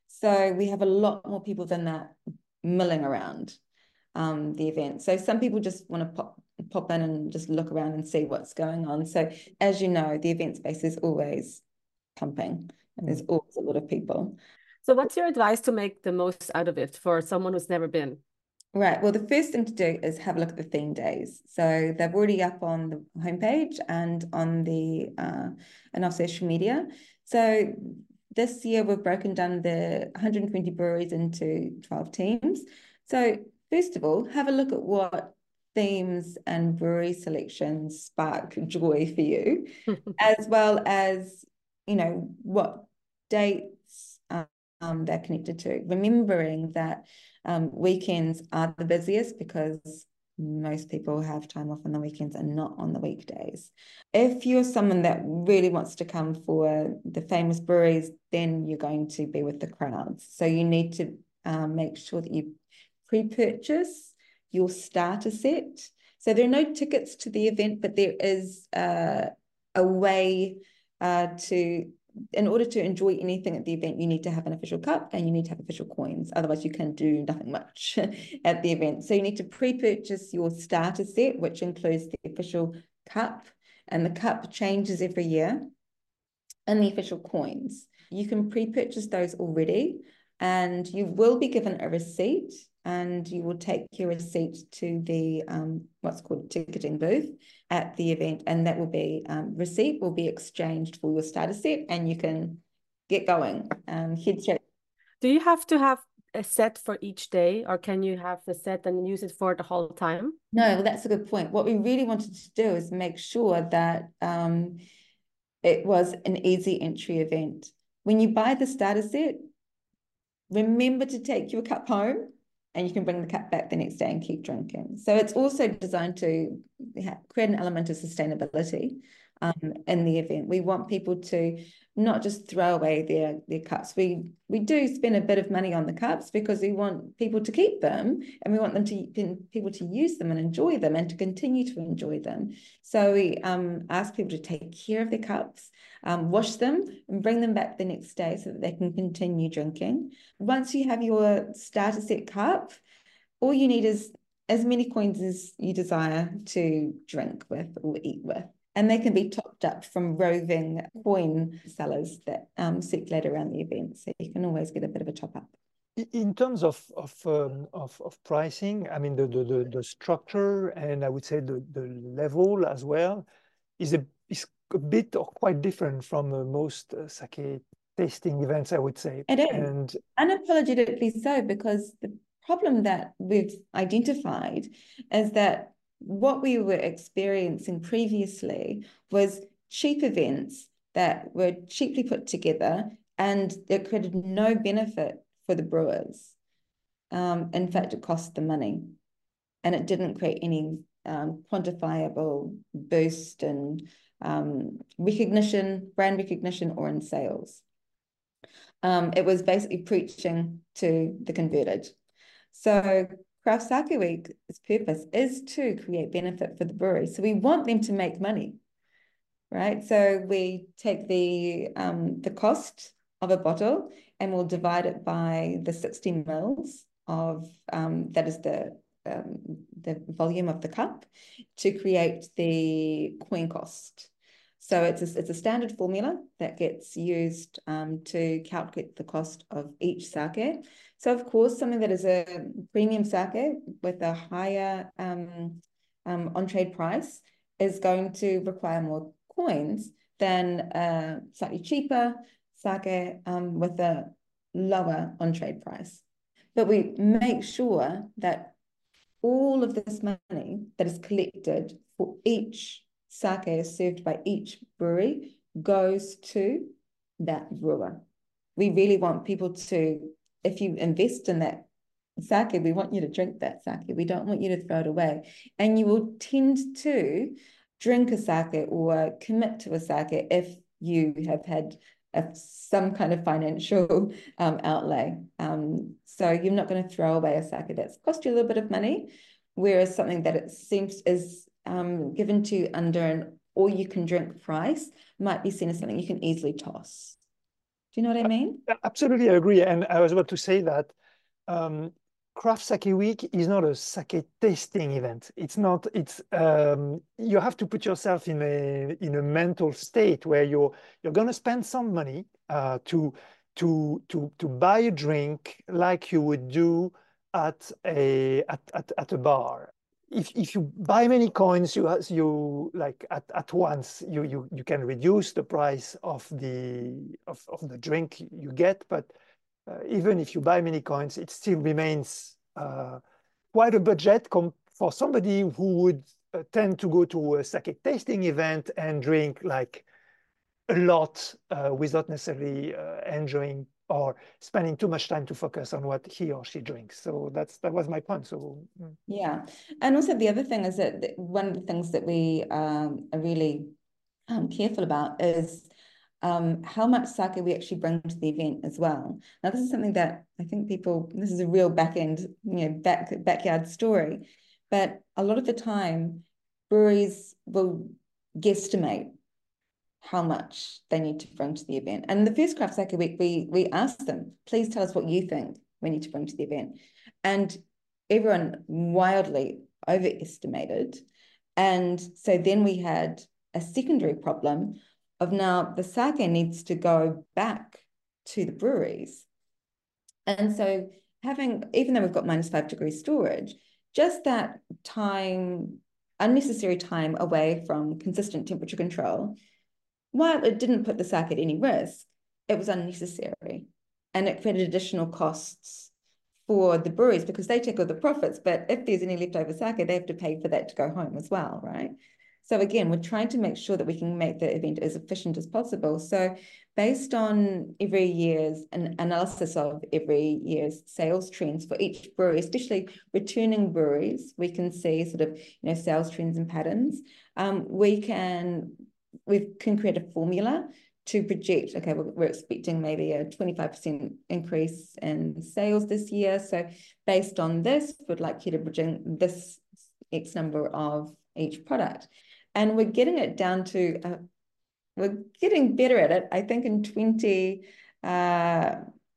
S5: So we have a lot more people than that milling around um, the event. So some people just want to pop pop in and just look around and see what's going on. So as you know, the event space is always pumping and there's always a lot of people.
S6: So what's your advice to make the most out of it for someone who's never been?
S5: Right. Well, the first thing to do is have a look at the theme days. So they're already up on the homepage and on the uh, and our social media. So this year we've broken down the one hundred twenty breweries into twelve teams. So first of all, have a look at what themes and brewery selections spark joy for you, as well as, you know, what dates um, they're connected to. Remembering that um, weekends are the busiest because most people have time off on the weekends and not on the weekdays. If you're someone that really wants to come for the famous breweries, then you're going to be with the crowds. So you need to um, make sure that you pre-purchase your starter set. So there are no tickets to the event, but there is uh, a way uh, to, in order to enjoy anything at the event, you need to have an official cup and you need to have official coins. Otherwise, you can do nothing much at the event. So you need to pre-purchase your starter set, which includes the official cup, and the cup changes every year, and the official coins. You can pre-purchase those already, and you will be given a receipt, and you will take your receipt to the um, what's called ticketing booth at the event, and that will be um, receipt will be exchanged for your starter set, and you can get going. Um, head straight.
S6: Do you have to have a set for each day, or can you have the set and use it for the whole time?
S5: No, well, that's a good point. What we really wanted to do is make sure that um, it was an easy entry event. When you buy the starter set, remember to take your cup home, and you can bring the cup back the next day and keep drinking. So it's also designed to create an element of sustainability um, in the event. We want people to not just throw away their, their cups. We, we do spend a bit of money on the cups because we want people to keep them, and we want them to people to use them and enjoy them and to continue to enjoy them. So we um, ask people to take care of their cups, um, wash them and bring them back the next day so that they can continue drinking. Once you have your starter set cup, all you need is as many coins as you desire to drink with or eat with. And they can be topped up from roving coin sellers that um, circulate around the event. So you can always get a bit of a top up.
S4: In terms of of um, of, of pricing, I mean the, the the the structure and I would say the the level as well is a is a bit or quite different from uh, most uh, sake tasting events, I would say.
S5: It is,
S4: and
S5: unapologetically so, because the problem that we've identified is that what we were experiencing previously was cheap events that were cheaply put together and it created no benefit for the brewers. Um, in fact, it cost them money and it didn't create any um, quantifiable boost in um, recognition, brand recognition, or in sales. Um, it was basically preaching to the converted. So Craft Sake Week's purpose is to create benefit for the brewery. So we want them to make money, right? So we take the um, the cost of a bottle and we'll divide it by the sixty mils of um, that is the um, the volume of the cup to create the coin cost. So it's a, it's a standard formula that gets used um, to calculate the cost of each sake. So of course, something that is a premium sake with a higher um, um, on-trade price is going to require more coins than a slightly cheaper sake um, with a lower on-trade price. But we make sure that all of this money that is collected for each sake served by each brewery goes to that brewer. We really want people to, if you invest in that sake, we want you to drink that sake. We don't want you to throw it away. And you will tend to drink a sake or commit to a sake if you have had a, some kind of financial um, outlay. Um, so you're not going to throw away a sake that's cost you a little bit of money, whereas something that it seems is um, given to you under an all-you-can-drink price might be seen as something you can easily toss. Do you know what I mean?
S4: Absolutely, I agree. And I was about to say that um, Craft Sake Week is not a sake tasting event. It's not. It's um, you have to put yourself in a in a mental state where you're you're going to spend some money uh, to to to to buy a drink like you would do at a at at, at a bar. If, if you buy many coins, you you like at, at once you, you you can reduce the price of the of, of the drink you get, but uh, even if you buy many coins, it still remains uh, quite a budget for somebody who would uh, tend to go to a sake tasting event and drink like a lot uh, without necessarily uh, enjoying or spending too much time to focus on what he or she drinks. So that's that was my point. So
S5: yeah, and also the other thing is that one of the things that we um, are really um, careful about is um, how much sake we actually bring to the event as well. Now, this is something that I think people, this is a real back end, you know, back backyard story, but a lot of the time breweries will guesstimate how much they need to bring to the event. And the first Craft Sake Week, we we asked them, please tell us what you think we need to bring to the event. And everyone wildly overestimated. And so then we had a secondary problem of now the sake needs to go back to the breweries. And so having, even though we've got minus five degree storage, just that time, unnecessary time away from consistent temperature control, while it didn't put the sake at any risk, it was unnecessary. And it created additional costs for the breweries because they take all the profits. But if there's any leftover sake, they have to pay for that to go home as well, right? So again, we're trying to make sure that we can make the event as efficient as possible. So based on every year's an analysis of every year's sales trends for each brewery, especially returning breweries, we can see sort of, you know, sales trends and patterns. Um, we can we can create a formula to project, okay, we're, we're expecting maybe a twenty-five percent increase in sales this year. So based on this, we'd like you to project this X number of each product. And we're getting it down to, uh, we're getting better at it. I think in twenty, uh,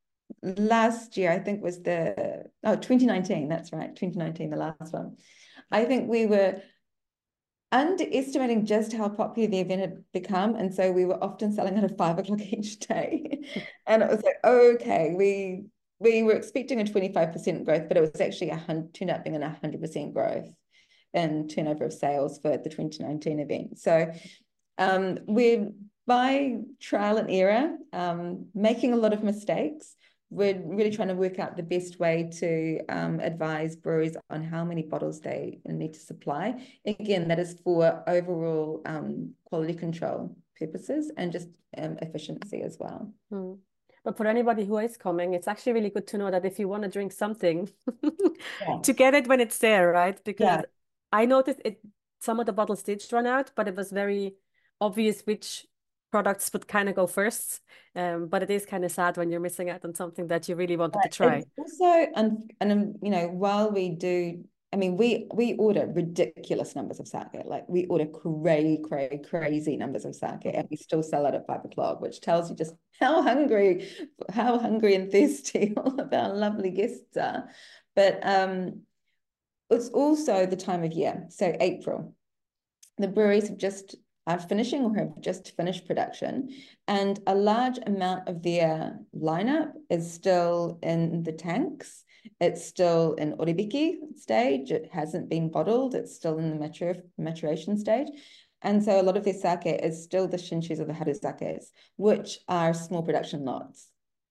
S5: last year, I think was the, oh, twenty nineteen, that's right, twenty nineteen, the last one. I think we were underestimating just how popular the event had become. And so we were often selling out at five o'clock each day. And it was like, okay, we we were expecting a twenty-five percent growth, but it was actually a hundred, turned out being an one hundred percent growth in turnover of sales for the twenty nineteen event. So um, we're, by trial and error, um, making a lot of mistakes. We're really trying to work out the best way to um, advise breweries on how many bottles they need to supply. Again, that is for overall um, quality control purposes and just um, efficiency as well.
S6: Hmm. But for anybody who is coming, it's actually really good to know that if you want to drink something,
S5: Yeah.
S6: to get it when it's there, right? Because
S5: Yeah.
S6: I noticed it, some of the bottles did run out, but it was very obvious which products would kind of go first. Um, but it is kind of sad when you're missing out on something that you really wanted to try.
S5: It's also, and, and you know, while we do, I mean, we we order ridiculous numbers of sake. Like we order crazy, crazy, crazy numbers of sake, and we still sell it at five o'clock, which tells you just how hungry, how hungry and thirsty all of our lovely guests are. But um, it's also the time of year, so April. The breweries have just are finishing or have just finished production, and a large amount of their lineup is still in the tanks. It's still in oribiki stage. It hasn't been bottled. It's still in the matur maturation stage. And so a lot of their sake is still the shinshus or the harusakes, which are small production lots,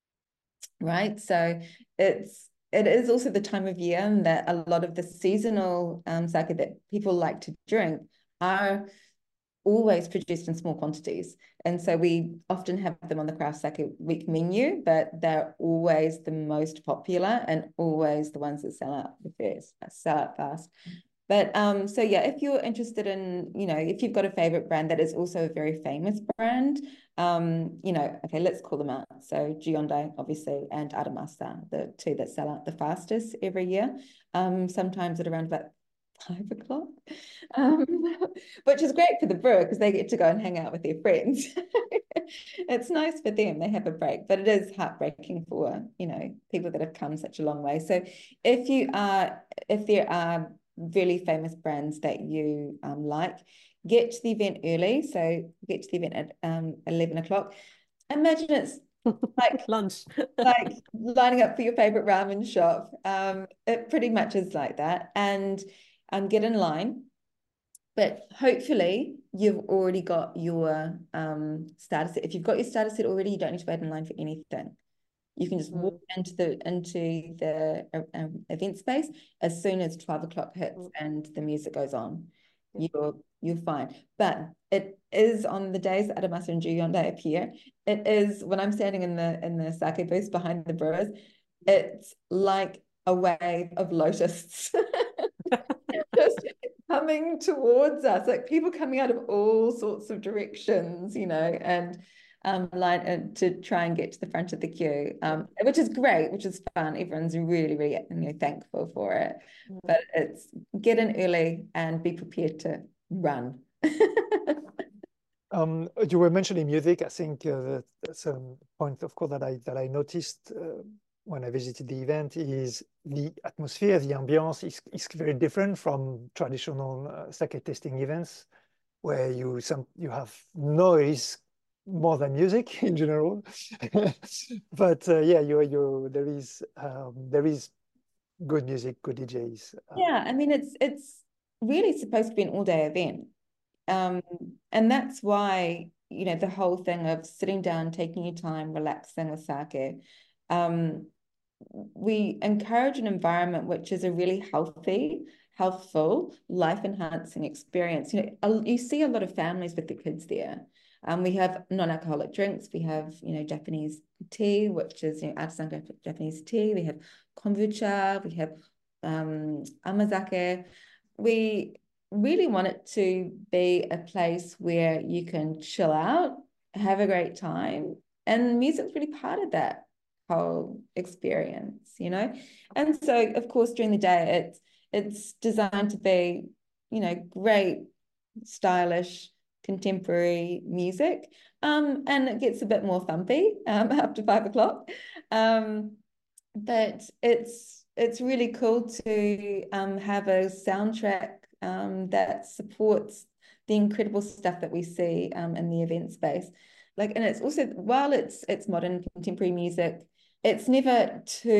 S5: right? So it's it is also the time of year that a lot of the seasonal um, sake that people like to drink are always produced in small quantities. And so we often have them on the Craft Sake Week menu, but they're always the most popular and always the ones that sell out the first, sell out fast. But um, so yeah, if you're interested in, you know, if you've got a favorite brand that is also a very famous brand, um, you know, okay, let's call them out. So Giondai, obviously, and Aramasa, the two that sell out the fastest every year, um, sometimes at around about five o'clock, um, which is great for the brewer because they get to go and hang out with their friends. It's nice for them, they have a break, but it is heartbreaking for, you know, people that have come such a long way. So if you are, if there are really famous brands that you um, like, get to the event early. So get to the event at um, eleven o'clock. Imagine it's like
S6: lunch,
S5: like lining up for your favorite ramen shop. Um, it pretty much is like that. And um, get in line. But hopefully you've already got your um, starter set. If you've got your starter set already, you don't need to wait in line for anything. You can just mm. walk into the into the um, event space as soon as twelve o'clock hits mm. and the music goes on. Yeah. You're you're fine. But it is on the days that Aramasa and Giondai appear. It is when I'm standing in the in the sake booth behind the brewers. It's like a wave of locusts just coming towards us, like people coming out of all sorts of directions, you know, and um, line uh, to try and get to the front of the queue, um, which is great, which is fun. Everyone's really, really, you know, thankful for it. Mm. But it's get in early and be prepared to run.
S4: um, you were mentioning music. I think uh, that's a point, of course, that I that I noticed uh, when I visited the event is the atmosphere, the ambience is, is very different from traditional uh, sake tasting events, where you some you have noise more than music in general. But uh, yeah, you you there is um, there is good music, good D Js.
S5: Uh, yeah, I mean it's it's really supposed to be an all day event, um, and that's why you know the whole thing of sitting down, taking your time, relaxing with sake. Um, we encourage an environment which is a really healthy, healthful, life-enhancing experience. You know, you see a lot of families with the kids there. Um, we have non-alcoholic drinks. We have, you know, Japanese tea, which is, you know, artisan Japanese tea. We have kombucha. We have um, amazake. We really want it to be a place where you can chill out, have a great time, and music's really part of that whole experience, you know. And so of course during the day it's it's designed to be, you know, great, stylish, contemporary music, um and it gets a bit more thumpy um after five o'clock, um but it's it's really cool to um have a soundtrack um that supports the incredible stuff that we see um in the event space. Like, and it's also, while it's it's modern contemporary music, it's never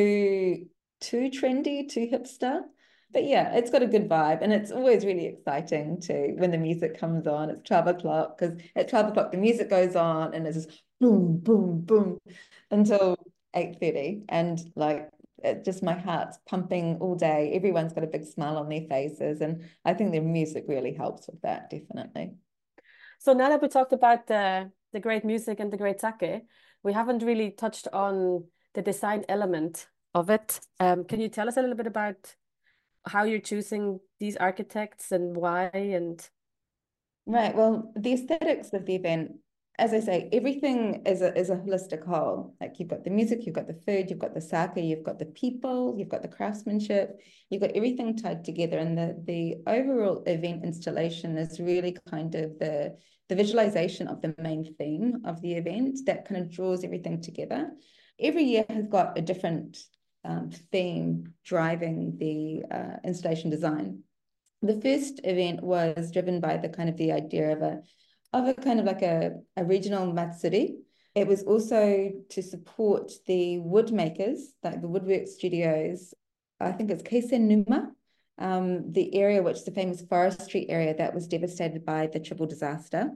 S5: too too trendy, too hipster. But yeah, it's got a good vibe, and it's always really exciting to when the music comes on. It's twelve o'clock, because at twelve o'clock the music goes on and it's just boom, boom, boom until eight thirty. And like it just my heart's pumping all day. Everyone's got a big smile on their faces, and I think the music really helps with that, definitely.
S6: So now that we talked about the the great music and the great sake, we haven't really touched on the design element of it. Um, can you tell us a little bit about how you're choosing these architects and why? And
S5: right, well, the aesthetics of the event, as I say, everything is a is a holistic whole. Like you've got the music, you've got the food, you've got the sake, you've got the people, you've got the craftsmanship, you've got everything tied together. And the the overall event installation is really kind of the the visualization of the main theme of the event that kind of draws everything together. Every year has got a different um, theme driving the uh, installation design. The first event was driven by the kind of the idea of a of a kind of like a, a regional matsuri. It was also to support the wood makers, like the woodwork studios. I think it's Keisen Numa, um, the area which is the famous forestry area that was devastated by the triple disaster.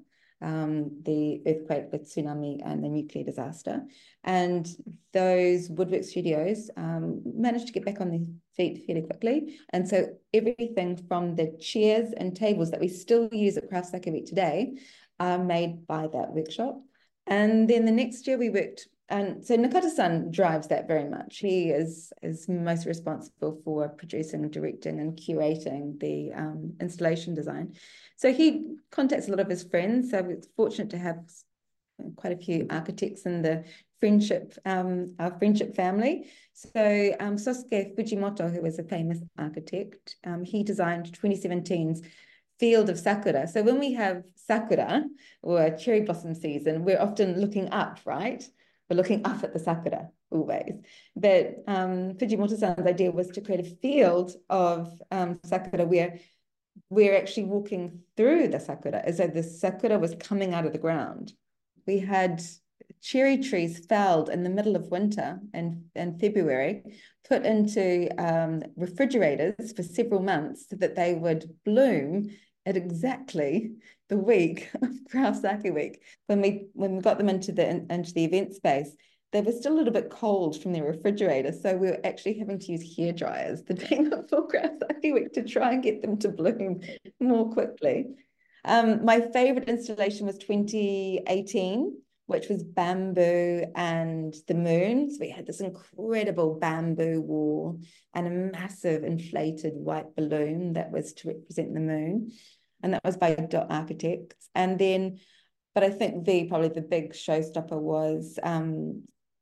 S5: Um, the earthquake, the tsunami, and the nuclear disaster. And those woodwork studios um, managed to get back on their feet fairly quickly. And so everything from the chairs and tables that we still use at Craft Sake Week today are made by that workshop. And then the next year we worked, and so Nakata-san drives that very much. He is, is most responsible for producing, directing, and curating the um, installation design. So he contacts a lot of his friends. So we're fortunate to have quite a few architects in the friendship, um, our friendship family. So um, Sosuke Fujimoto, who was a famous architect, um, he designed twenty seventeen's Field of Sakura. So when we have sakura or cherry blossom season, we're often looking up, right? We're looking up at the sakura always. But um, Fujimoto-san's idea was to create a field of um, sakura where we're actually walking through the sakura as though the sakura was coming out of the ground. We had cherry trees felled in the middle of winter and in February, put into um, refrigerators for several months so that they would bloom at exactly the week of Craft Sake Week. When we when we got them into the into the event space, they were still a little bit cold from their refrigerator, so we were actually having to use hair dryers the day before Craft Sake Week to try and get them to bloom more quickly. Um, my favorite installation was twenty eighteen, which was bamboo and the moon. So we had this incredible bamboo wall and a massive inflated white balloon that was to represent the moon. And that was by Dot Architects. And then, but I think the probably the big showstopper was um,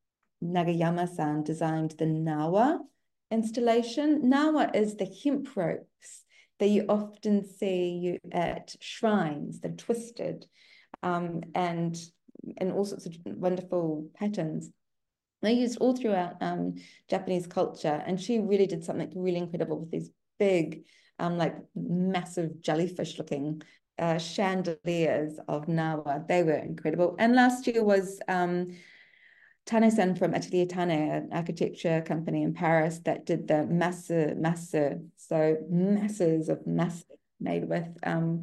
S5: Nagayama-san designed the Nawa installation. Nawa is the hemp ropes that you often see at shrines, they're twisted um, and and all sorts of wonderful patterns. They're used all throughout um, Japanese culture, and she really did something really incredible with these big, um, like massive jellyfish-looking uh, chandeliers of Nawa. They were incredible. And last year was um, Tane-san from Atelier Tane, an architecture company in Paris that did the masse, masse, so masses of masse made with um,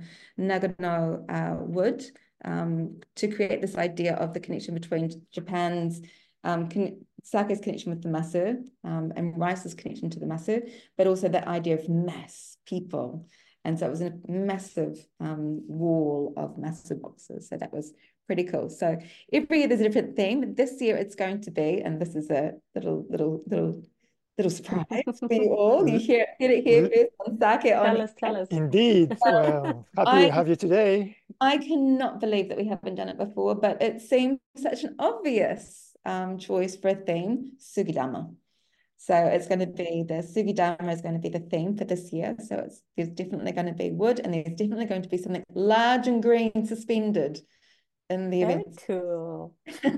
S5: Nagano uh, wood. Um, to create this idea of the connection between Japan's um, con sake's connection with the masu um, and rice's connection to the masu, but also that idea of mass people. And so it was a massive um, wall of masu boxes. So that was pretty cool. So every year there's a different theme. This year it's going to be, and this is a little, little, little, little surprise for you all. You hear, hear it here first on Sake on.
S6: Tell us, tell us.
S4: Indeed. Well, happy
S5: I,
S4: to have you today.
S5: I cannot believe that we haven't done it before, but it seems such an obvious um, choice for a theme, Sugidama. So it's going to be the Sugidama is going to be the theme for this year. So it's there's definitely going to be wood, and there's definitely going to be something large and green suspended in the
S6: Very
S5: event.
S6: cool.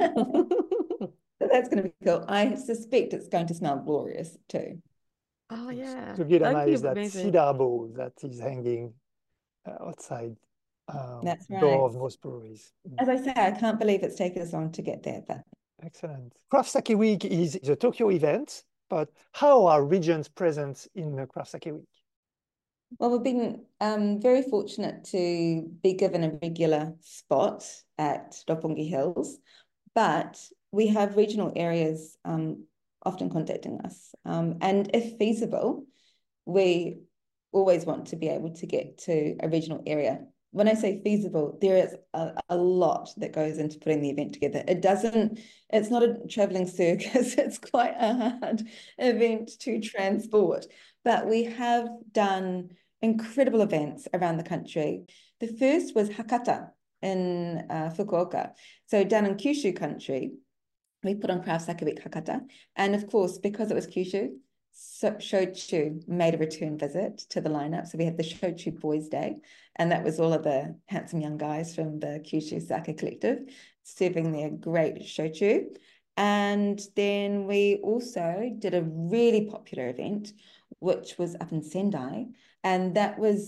S5: So that's going to be cool. I suspect it's going to smell glorious too.
S6: Oh yeah.
S4: Sugidama is that
S6: amazing.
S4: cedar bow that is hanging uh, outside um,
S5: That's right.
S4: door of most breweries.
S5: As I say, I can't believe it's taken us long to get there, but
S4: Excellent. Craft Sake Week is the Tokyo event, but how are regions present in the Craft Sake Week?
S5: Well, we've been um, very fortunate to be given a regular spot at Roppongi Hills, but we have regional areas um, often contacting us. Um, and if feasible, we always want to be able to get to a regional area. When I say feasible, there is a, a lot that goes into putting the event together. It doesn't, it's not a traveling circus. It's quite a hard event to transport. But we have done incredible events around the country. The first was Hakata in uh, Fukuoka. So down in Kyushu country, we put on Craft Sake Week Hakata. And of course, because it was Kyushu, so Shochu made a return visit to the lineup. So we had the Shochu Boys Day, and that was all of the handsome young guys from the Kyushu Sake Collective serving their great Shochu. And then we also did a really popular event, which was up in Sendai, and that was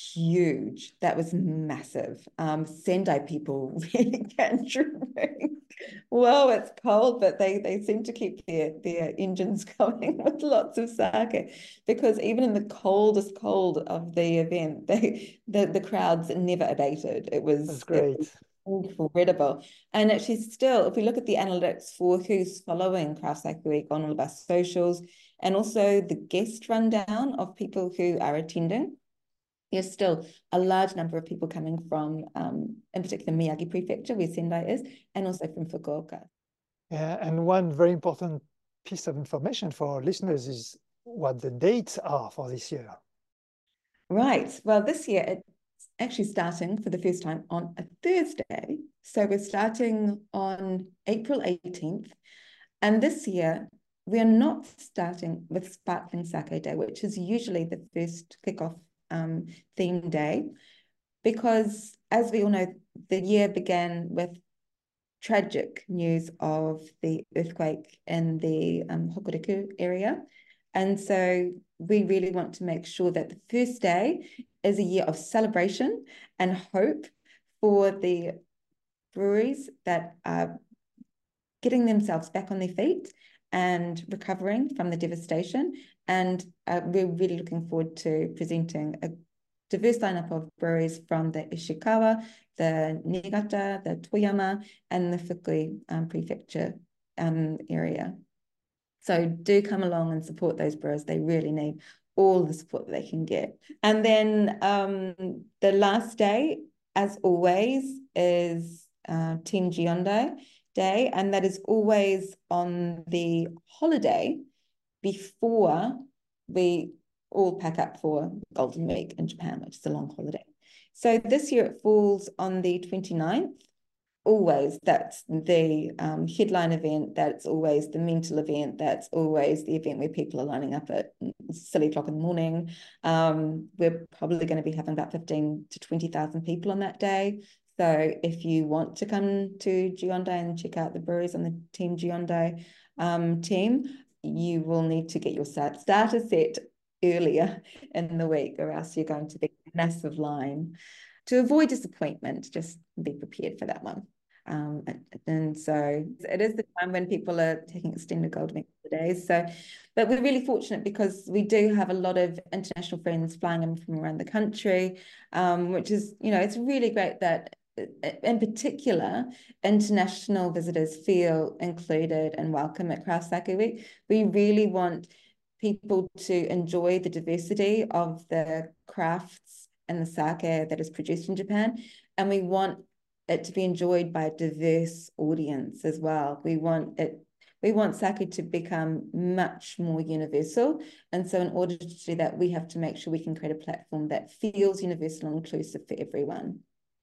S5: huge. That was massive. Um, Sendai people really can drink. Well, it's cold, but they they seem to keep their their engines going with lots of sake, because even in the coldest cold of the event, they the the crowds never abated. It was
S4: That's great.
S5: It was incredible. And actually, still, if we look at the analytics for who's following Craft Sake Week on all of our socials, and also the guest rundown of people who are attending, there's still a large number of people coming from, um, in particular, Miyagi Prefecture, where Sendai is, and also from Fukuoka.
S4: Yeah, and one very important piece of information for our listeners is what the dates are for this year.
S5: Right. Well, this year it's actually starting for the first time on a Thursday. So we're starting on April eighteenth. And this year, we are not starting with Sparkling Sake Day, which is usually the first kickoff um, theme day, because as we all know, the year began with tragic news of the earthquake in the um, Hokuriku area. And so we really want to make sure that the first day is a year of celebration and hope for the breweries that are getting themselves back on their feet and recovering from the devastation. And uh, we're really looking forward to presenting a diverse lineup of breweries from the Ishikawa, the Niigata, the Toyama, and the Fukui um, prefecture um, area. So do come along and support those brewers. They really need all the support that they can get. And then um, the last day, as always, is uh, Team Giondai Day, and that is always on the holiday before we all pack up for Golden Week in Japan, which is a long holiday. So this year it falls on the twenty-ninth. Always, that's the um, headline event, that's always the mental event, that's always the event where people are lining up at silly o'clock in the morning. Um, we're probably going to be having about fifteen to twenty thousand people on that day. So if you want to come to Giondai and check out the breweries on the Team Giondai um, team, you will need to get your starter set earlier in the week, or else you're going to be a massive line. To avoid disappointment, just be prepared for that one. Um, and, and so it is the time when people are taking extended Golden Week holidays. So, but we're really fortunate because we do have a lot of international friends flying in from around the country, um, which is, you know, it's really great that in particular, international visitors feel included and welcome at Craft Sake Week. We really want people to enjoy the diversity of the crafts and the sake that is produced in Japan. And we want it to be enjoyed by a diverse audience as well. We want it, we want sake to become much more universal. And so in order to do that, we have to make sure we can create a platform that feels universal and inclusive for everyone.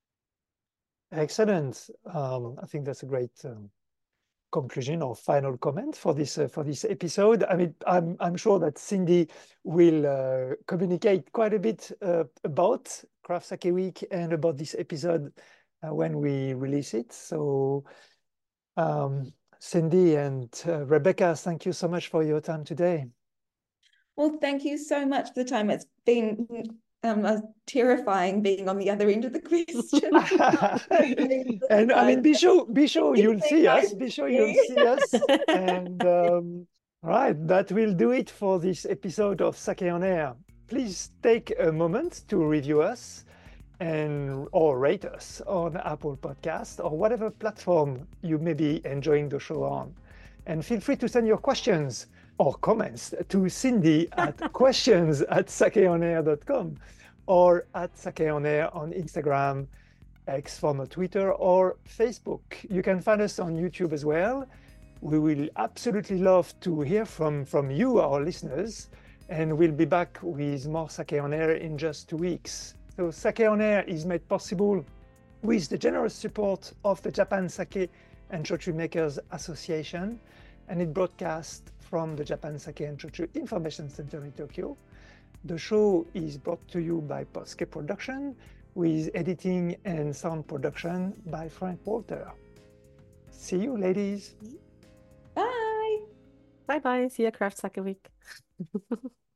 S4: Excellent. Um, I think that's a great um, conclusion or final comment for this uh, for this episode. I mean, I'm I'm sure that Cindy will uh, communicate quite a bit uh, about Craft Sake Week and about this episode uh, when we release it. So, um, Cindy and uh, Rebecca, thank you so much for your time today.
S5: Well, thank you so much for the time. It's been um, uh, terrifying being on the other end of the question.
S4: And I mean, be sure, be sure
S5: It's
S4: you'll
S5: been
S4: see
S5: nice
S4: us. Be sure
S5: to
S4: you'll
S5: see.
S4: see us. And um, right, that will do it for this episode of Sake on Air. Please take a moment to review us and or rate us on Apple Podcast or whatever platform you may be enjoying the show on. And feel free to send your questions or comments to Cindy at questions at sakeonair dot com or at sakeonair on Instagram, X, former Twitter, or Facebook. You can find us on YouTube as well. We will absolutely love to hear from, from you, our listeners, and we'll be back with more Sake on Air in just two weeks. So Sake on Air is made possible with the generous support of the Japan Sake and Shochu Makers Association, and it broadcasts from the Japan Sake and Shochu Information Center in Tokyo. The show is brought to you by Posuke Production, with editing and sound production by Frank Walter. See you, ladies.
S5: Bye.
S6: Bye bye. See you, Craft Sake Week.